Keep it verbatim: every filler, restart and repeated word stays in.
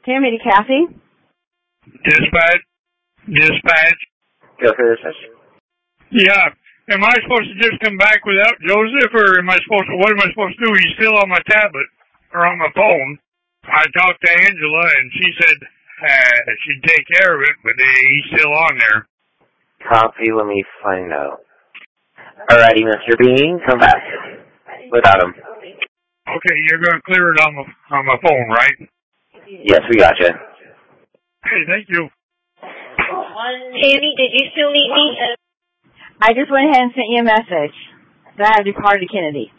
Tammy to Kathy. Dispatch. Dispatch. Go for this. Yeah. Am I supposed to just come back without Joseph, or am I supposed to, what am I supposed to do? He's still on my tablet, or on my phone. I talked to Angela, and she said uh, she'd take care of it, but uh, he's still on there. Copy, let me find out. Alrighty, Mister Bean, come back without him. Okay, you're going to clear it on my, on my phone, right? Yes, we got you. Hey, thank you. Tammy, did you still need me? I just went ahead and sent you a message. Then I have to call to Kennedy.